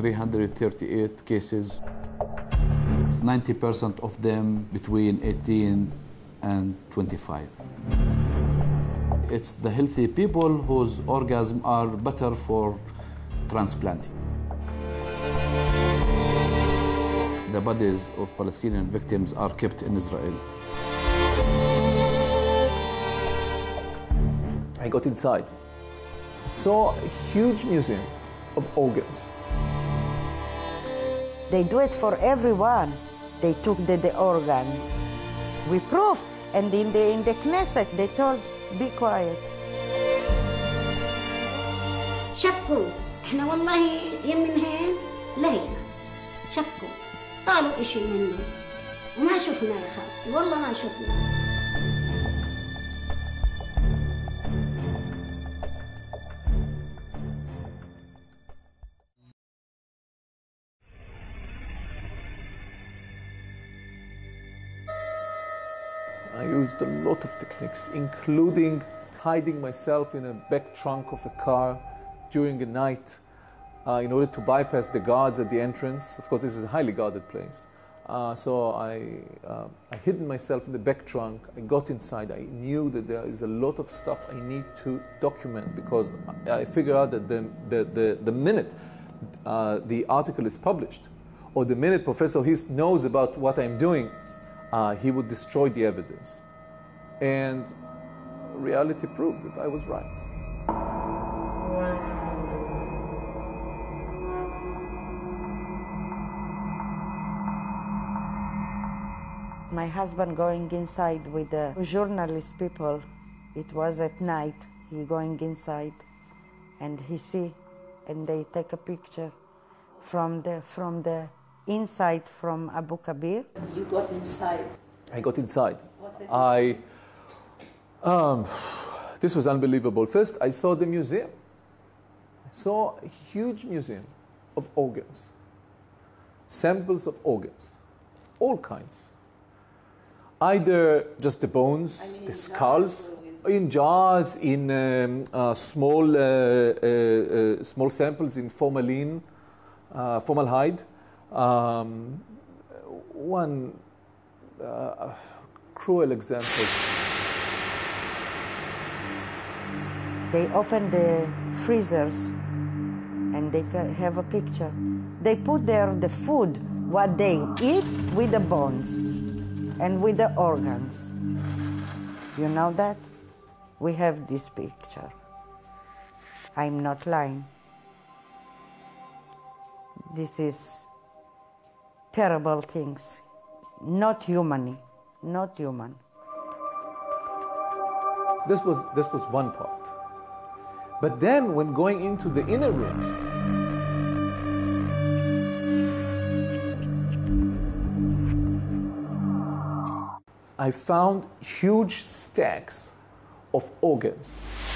338 cases, 90% of them between 18 and 25. It's the healthy people whose orgasms are better for transplanting. The bodies of Palestinian victims are kept in Israel. I got inside, saw a huge museum of organs. They do it for everyone. They took the organs. We proved, and in the Knesset, they told, be quiet. شكوا احنا والله يمنهن لهينا شكوا طالوا اشي منه وما شفنا يا خالتي والله ما شفنا. I used a lot of techniques, including hiding myself in a back trunk of a car during the night in order to bypass the guards at the entrance. Of course, this is a highly guarded place. So I hid myself in the back trunk. I got inside. I knew that there is a lot of stuff I need to document because I figured out that the minute the article is published, or the minute Professor Hiss knows about what I'm doing, he would destroy the evidence. And reality proved that I was right. My husband going inside with the journalist people. It was at night. He going inside, and he see, and they take a picture from the inside from Abu Kabir. You got inside. I got inside. This was unbelievable. First, I saw the museum. I saw a huge museum of organs, samples of organs, all kinds. Either just the bones, the skulls, in jars, in small samples in formaldehyde. One cruel example. They open the freezers and they have a picture. They put there the food, what they eat with the bones and with the organs. You know that? We have this picture. I'm not lying. This is terrible things. Not human. Not human. This was one part. But then when going into the inner rooms, I found huge stacks of organs.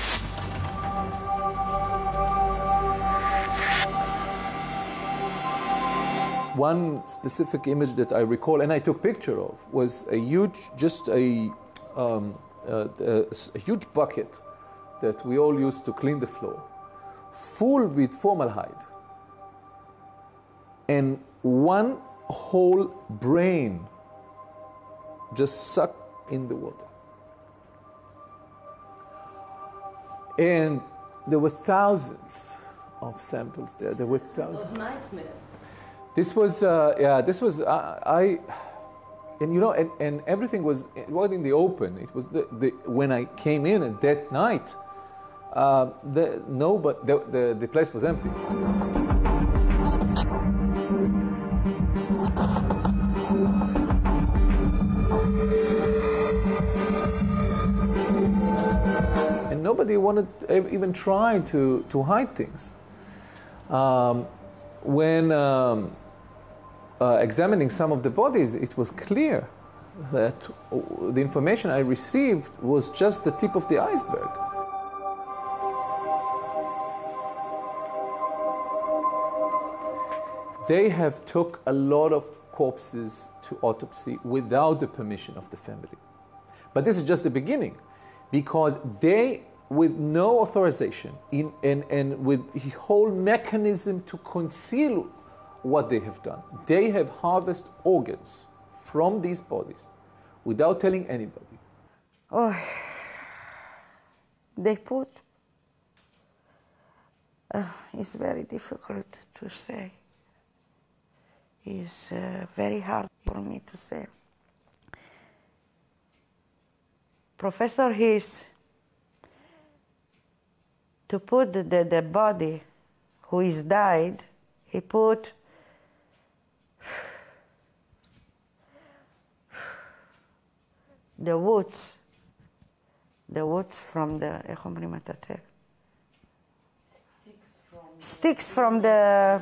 One specific image that I recall, and I took picture of, was a huge, a huge bucket that we all used to clean the floor, full with formaldehyde, and one whole brain just sucked in the water. And there were thousands of samples there. There were thousands. Of nightmare. This was, and you know, and everything was, it wasn't in the open. It was when I came in at that night, the place was empty. And nobody wanted, even try to hide things. When examining some of the bodies, it was clear that the information I received was just the tip of the iceberg. They have took a lot of corpses to autopsy without the permission of the family. But this is just the beginning, because they with no authorization and with a whole mechanism to conceal what they have done. They have harvested organs from these bodies without telling anybody. Oh, they put, it's very difficult to say. It's very hard for me to say. Professor Hiss, to put the body who is died, he put the woods from the, איך אומרים מטאטא? Sticks from the,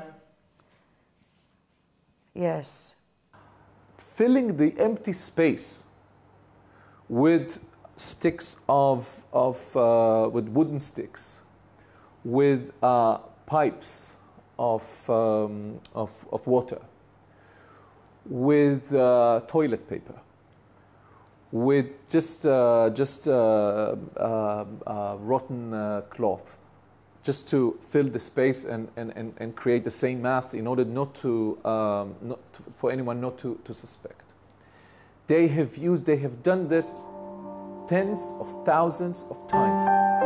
yes. Filling the empty space with sticks with wooden sticks, with pipes of water, with toilet paper, with just rotten cloth, just to fill the space and create the same mass in order for anyone not to suspect. They have done this tens of thousands of times.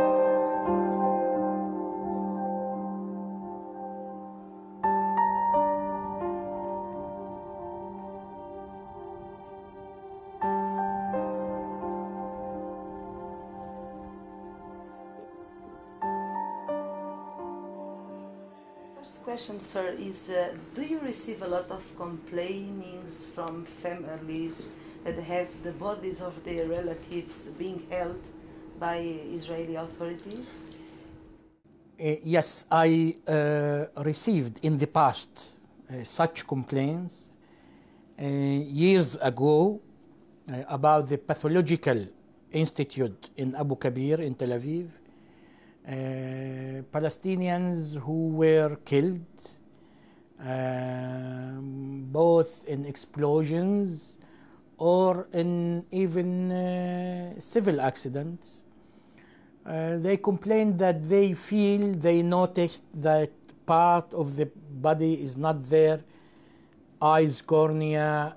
First question, sir, is do you receive a lot of complainings from families that have the bodies of their relatives being held by Israeli authorities? Yes, I received in the past such complaints years ago about the pathological institute in Abu Kabir in Tel Aviv. Palestinians who were killed both in explosions or in even civil accidents. They complained that they noticed that part of the body is not there, eyes, cornea,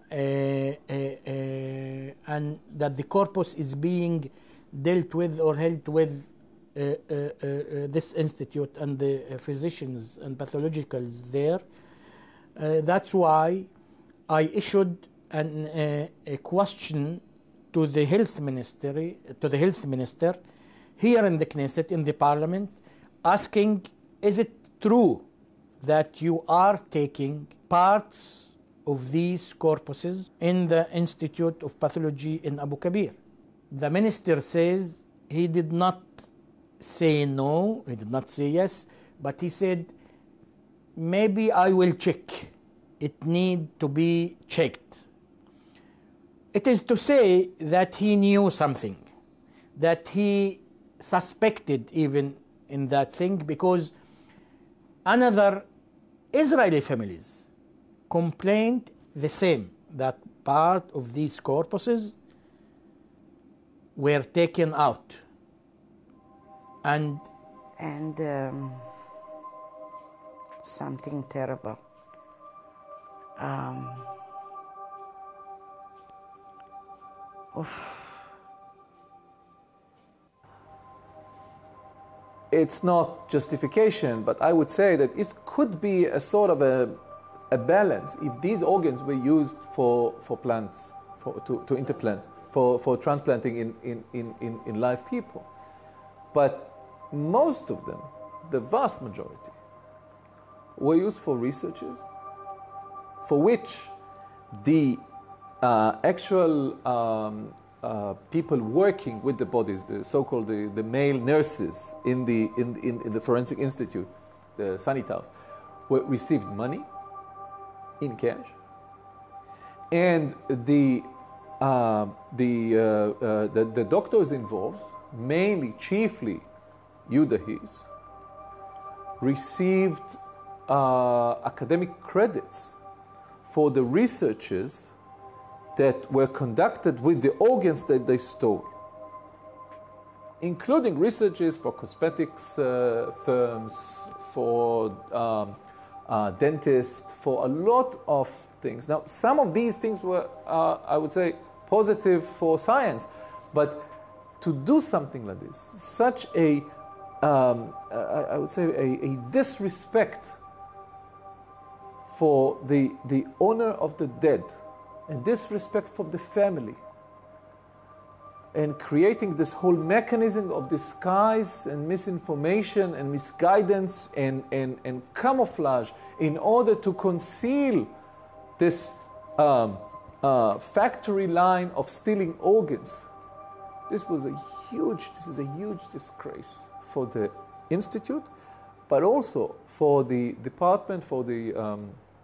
and that the corpus is being dealt with or held with this institute and the physicians and pathologicals there. That's why I issued a question to the health minister here in the Knesset, in the parliament, asking, is it true that you are taking parts of these corpuses in the Institute of Pathology in Abu Kabir? The minister says he did not say no, he did not say yes, but he said, maybe I will check. It needs to be checked. It is to say that he knew something, that he suspected even in that thing, because another Israeli families complained the same, that part of these corpuses were taken out. And something terrible. It's not justification, but I would say that it could be a sort of a balance if these organs were used for plants, to interplant, for transplanting in live people. But most of them, the vast majority, were used for researches, for which the actual people working with the bodies, the so-called the male nurses in the forensic institute, the sanitars, received money in cash, and the doctors involved, mainly, chiefly, Yehuda Hiss, received academic credits for the researches that were conducted with the organs that they stole. including researches for cosmetics firms, for dentists, for a lot of things. Now, some of these things were, I would say, positive for science, but to do something like this, such a, I would say, a disrespect for the honor of the dead, and disrespect for the family, and creating this whole mechanism of disguise and misinformation and misguidance and camouflage in order to conceal this factory line of stealing organs. This is a huge disgrace for the institute, but also for the department, for the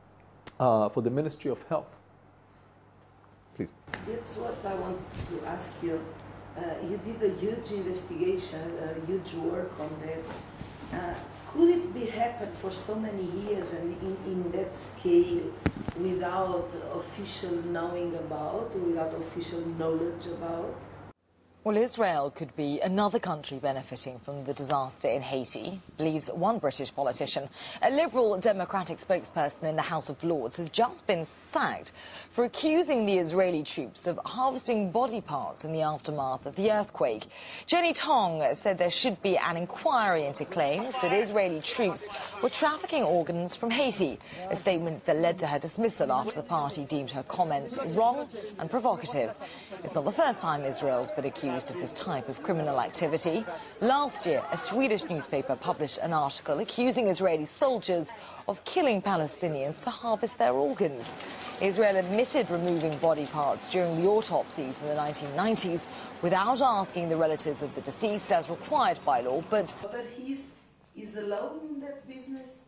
Ministry of Health. Please. That's what I want to ask you. You did a huge investigation, a huge work on that. Could it be happened for so many years and in that scale without official knowing about, without official knowledge about? Well, Israel could be another country benefiting from the disaster in Haiti, believes one British politician. A Liberal Democratic spokesperson in the House of Lords has just been sacked for accusing the Israeli troops of harvesting body parts in the aftermath of the earthquake. Jenny Tong said there should be an inquiry into claims that Israeli troops were trafficking organs from Haiti, a statement that led to her dismissal after the party deemed her comments wrong and provocative. It's not the first time Israel's been accused of this type of criminal activity. Last year, a Swedish newspaper published an article accusing Israeli soldiers of killing Palestinians to harvest their organs. Israel admitted removing body parts during the autopsies in the 1990s without asking the relatives of the deceased as required by law, but he's alone in that business?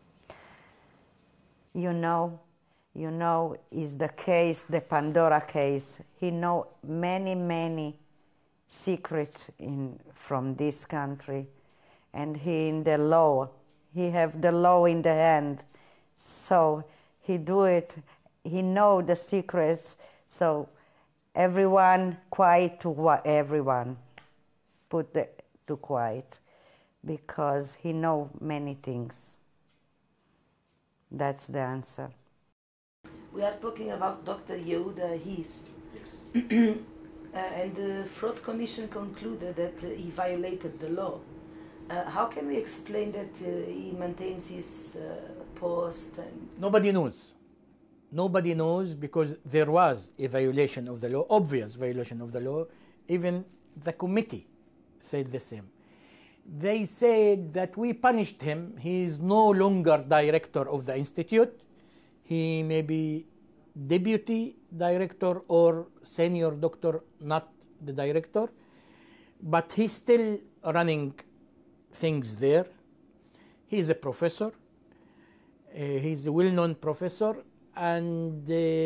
You know, is the case, the Pandora case. He know many secrets from this country, and he in the law. He have the law in the hand, so he do it. He know the secrets, so everyone quiet to everyone put to quiet, because he know many things. That's the answer. We are talking about Dr. Yehuda Hiss. And the Fraud Commission concluded that he violated the law. How can we explain that he maintains his post? Nobody knows. Nobody knows, because there was a violation of the law, obvious violation of the law. Even the committee said the same. They said that we punished him. He is no longer director of the institute. He may be deputy director or senior doctor, not the director, but he's still running things there. He's a professor. He's a well-known professor, and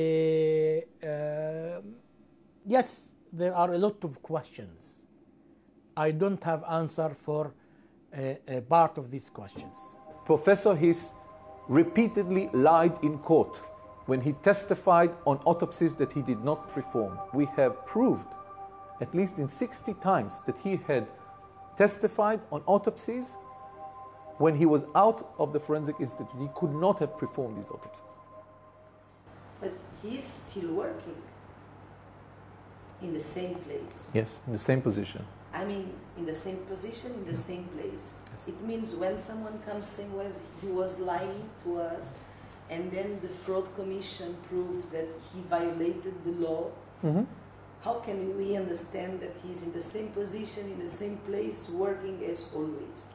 yes, there are a lot of questions. I don't have answer for a part of these questions. Professor Hiss repeatedly lied in court when he testified on autopsies that he did not perform. We have proved at least in 60 times that he had testified on autopsies when he was out of the Forensic Institute. He could not have performed these autopsies. But he's still working in the same place. Yes, in the same position. I mean, in the same position, in the same place. Yes. It means when someone comes saying, well, he was lying to us, and then the Fraud Commission proves that he violated the law, how can we understand that he's in the same position, in the same place, working as always?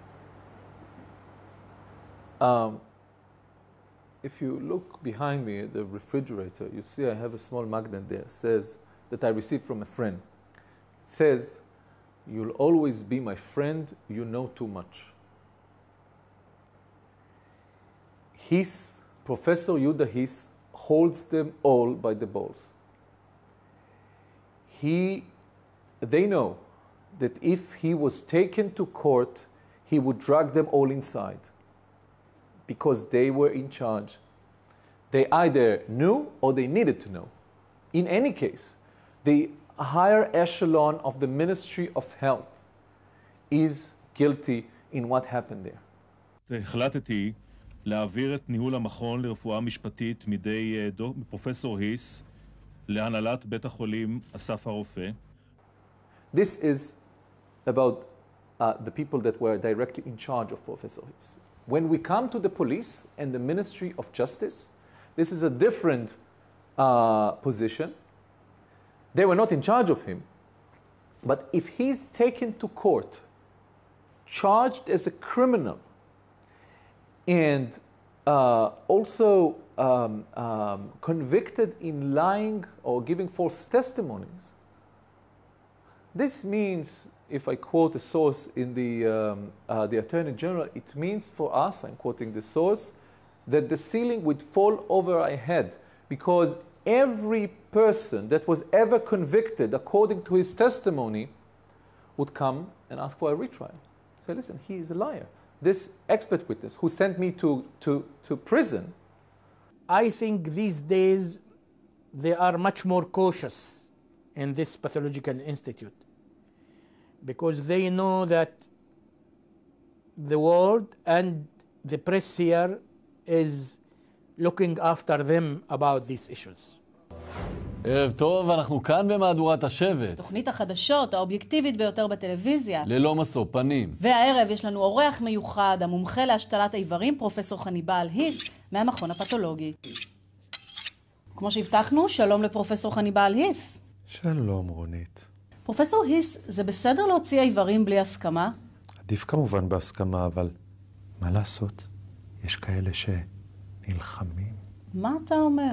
If you look behind me at the refrigerator, you see I have a small magnet there. It says that I received from a friend. It says, "You'll always be my friend, you know too much." Professor Yehuda Hiss holds them all by the balls. They know that if he was taken to court, he would drag them all inside, because they were in charge. They either knew or they needed to know. In any case, the higher echelon of the Ministry of Health is guilty in what happened there. החלטתי להעביר את ניהול המכון לרפואה משפטית מידי פרופסור היס להנהלת בית החולים אסף הרופא. This is about the people that were directly in charge of Professor Hiss. When we come to the police and the Ministry of Justice, this is a different position. They were not in charge of him. But if he's taken to court, charged as a criminal, and also convicted in lying or giving false testimonies, this means, if I quote a source in the Attorney General, it means for us, I'm quoting the source, that the ceiling would fall over our head, because every person that was ever convicted according to his testimony would come and ask for a retrial. Say, listen, he is a liar. This expert witness who sent me to prison. I think these days they are much more cautious in this pathological institute, because they know that the world and the press here is looking after them about these issues. ערב טוב, אנחנו כאן במהדורת השבט. תוכנית החדשות האובייקטיבית ביותר בטלוויזיה. ללא משוא פנים. והערב יש לנו אורח מיוחד, המומחה להשתלת האיברים, פרופסור חניבעל היס, מהמכון הפתולוגי. כמו שהבטחנו, שלום לפרופסור חניבעל היס. שלום רונית. פרופסור היס, זה בסדר להוציא האיברים בלי הסכמה? עדיף כמובן בהסכמה, אבל מה לעשות? יש כאלה שנלחמים. מה אתה אומר?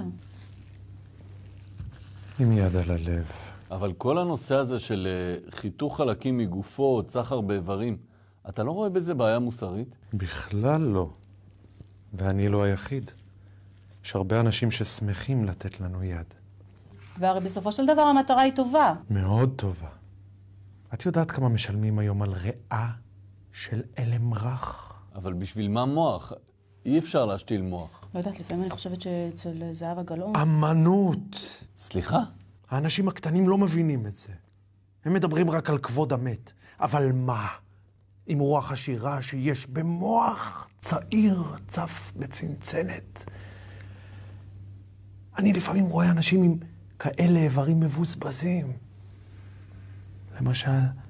עם יד על הלב. אבל כל הנושא הזה של חיתוך חלקים מגופות, סחר באיברים, אתה לא רואה בזה בעיה מוסרית? בכלל לא. ואני לא היחיד. יש הרבה אנשים ששמחים לתת לנו יד. והרי בסופו של דבר המטרה היא טובה. מאוד טובה. את יודעת כמה משלמים היום על ריאה של אלם רך? אבל בשביל מה מוח? אי אפשר להשתיל מוח. לא יודעת, לפעמים אני חושבת שאצל זהבה גלאון... אמנות! סליחה? האנשים הקטנים לא מבינים את זה. הם מדברים רק על כבוד המת. אבל מה? עם רוח השירה שיש במוח צעיר צף בצנצנת. אני לפעמים רואה אנשים עם כאלה איברים מבוזבזים. למשל,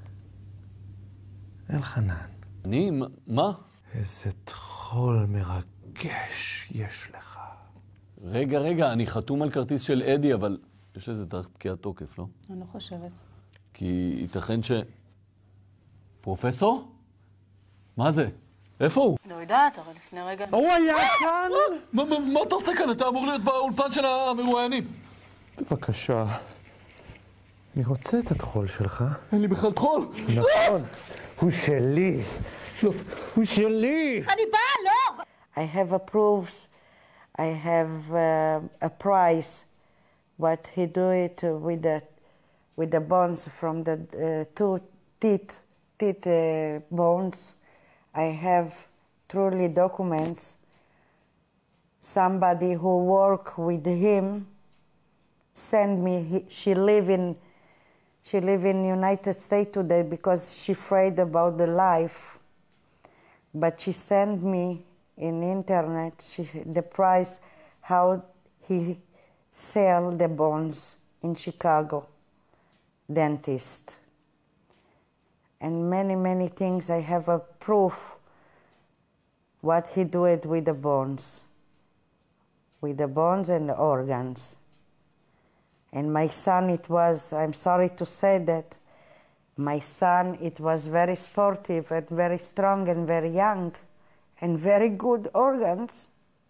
אלחנן. אני? מה? איזה תחול מרגש יש לך. רגע, אני חתום על כרטיס של אדי, אבל יש לזה תאריך פקיעת תוקף, לא? אני לא חושבת. כי ייתכן פרופסור? מה זה? איפה הוא? לא יודעת, אבל לפני רגע... הוא היה כאן? מה אתה עושה כאן? אתה אמור להיות באולפן של המרואיינים. בבקשה. אני רוצה את התחול שלך. אין לי בכלל תחול. נכון. הוא שלי. לא, הוא שלי. אני באה, לא! I have approved, I have a price what he do it with the bones from the two teeth bones. I have truly documents. Somebody who work with him send me. She live in United States today because she afraid about the life. But she sent me in internet the price how he sell the bones in Chicago, dentist. And many things I have a proof what he do it with the bones and the organs. And my son, it was, I'm sorry to say that, my son, it was very sportive and very strong and very young and very good organs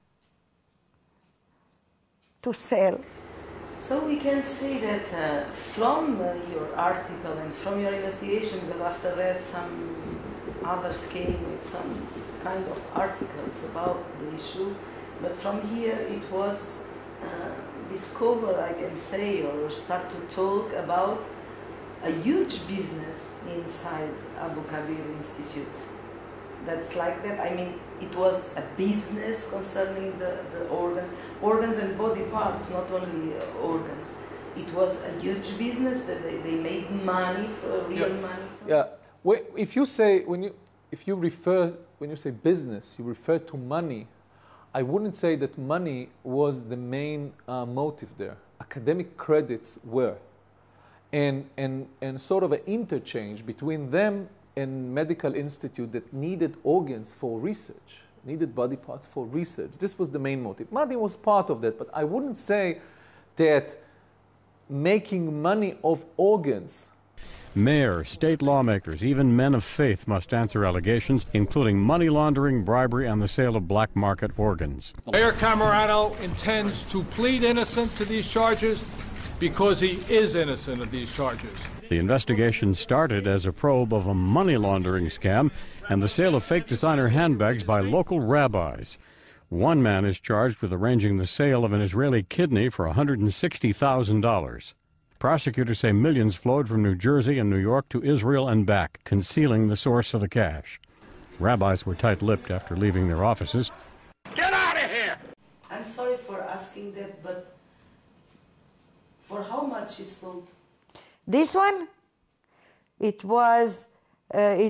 to sell. So we can say that from your article and from your investigation, because after that some others came with some kind of articles about the issue, but from here it was discovered, I can say, or start to talk about a huge business inside Abu Kabir Institute. That's like that. I mean, it was a business concerning the organs and body parts, not only organs. It was a huge business that they made money, for real money. Yeah, If you say, when you say business, you refer to money, I wouldn't say that money was the main motive there. Academic credits were. And sort of an interchange between them and medical institute that needed organs for research, needed body parts for research. This was the main motive. Money was part of that, but I wouldn't say that making money of organs. Mayors, state lawmakers, even men of faith must answer allegations, including money laundering, bribery, and the sale of black market organs. Mayor Camerano intends to plead innocent to these charges because he is innocent of these charges. The investigation started as a probe of a money laundering scam and the sale of fake designer handbags by local rabbis. One man is charged with arranging the sale of an Israeli kidney for $160,000. Prosecutors say millions flowed from New Jersey and New York to Israel and back, concealing the source of the cash. Rabbis were tight-lipped after leaving their offices. Get out of here! I'm sorry for asking that, but for how much is sold? This one? It was, I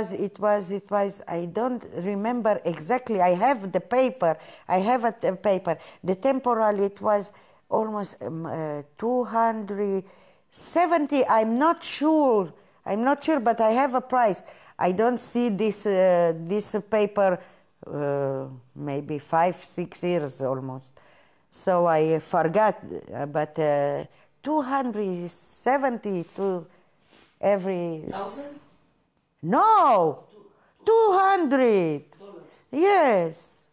don't remember exactly. I have the paper. The temporal, it was almost 270. I'm not sure, but I have a price. I don't see this paper maybe 5-6 years almost. So I forgot, but 270 to every... 1,000? No, 200. Yes.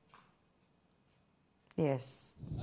Yes.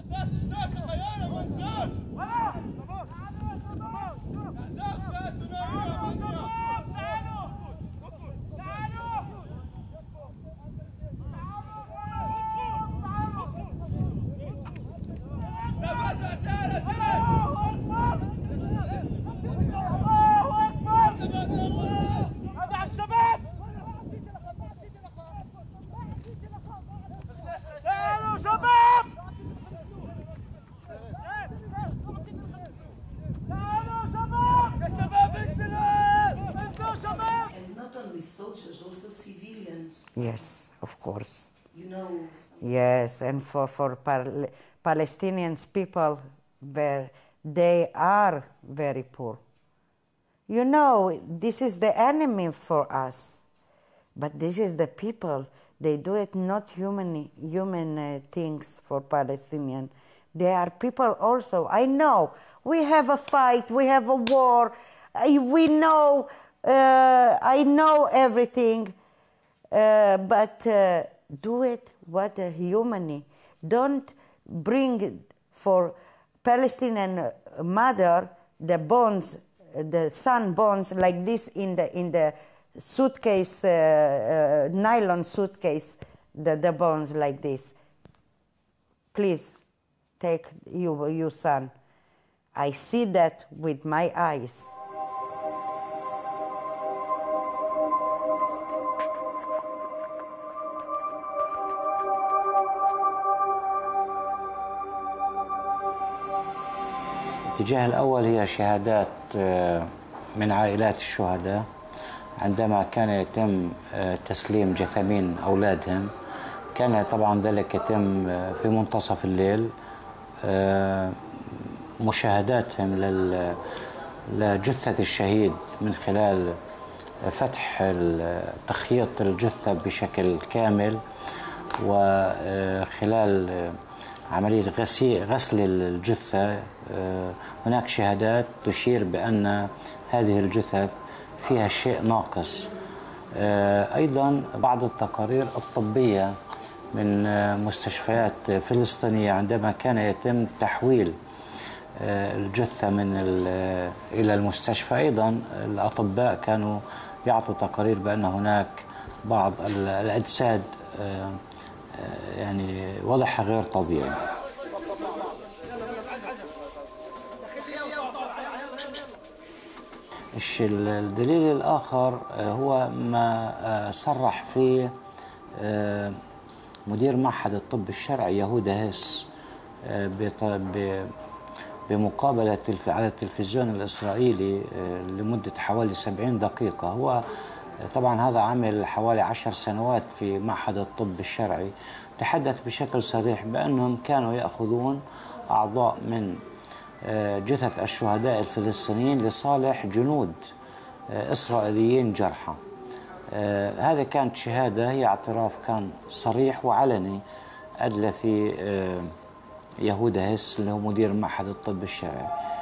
Soldiers, also civilians. Yes, of course. You know. Yes, and for Palestinian people, they are very poor. You know, this is the enemy for us, but this is the people. They do it not human things for Palestinian. They are people also. I know we have a fight, we have a war. We know. I know everything, but do it what a humanity. Don't bring for Palestinian mother the bones, the son bones like this in the suitcase, nylon suitcase, the bones like this. Please take your son. I see that with my eyes. الاتجاه الأول هي شهادات من عائلات الشهداء عندما كان يتم تسليم جثامين أولادهم. كان طبعا ذلك يتم في منتصف الليل. مشاهداتهم لجثة الشهيد من خلال فتح تخييط الجثة بشكل كامل وخلال عملية غسل الجثة. هناك شهادات تشير بأن هذه الجثث فيها شيء ناقص. أيضا بعض التقارير الطبية من مستشفيات فلسطينية عندما كان يتم تحويل الجثة إلى المستشفى، أيضا الأطباء كانوا يعطوا تقارير بأن هناك بعض الأجساد يعني وضعها غير طبيعي. الدليل الآخر هو ما صرح فيه مدير معهد الطب الشرعي يهودا هيس بمقابلة على التلفزيون الإسرائيلي لمدة حوالي 70 دقيقة. هو طبعا هذا عمل حوالي 10 سنوات في معهد الطب الشرعي. تحدث بشكل صريح بأنهم كانوا يأخذون أعضاء من جثث الشهداء الفلسطينيين لصالح جنود إسرائيليين جرحى. هذا كانت شهادة، هي اعتراف كان صريح وعلني أدلى في يهودا هيس اللي هو مدير معهد الطب الشرعي.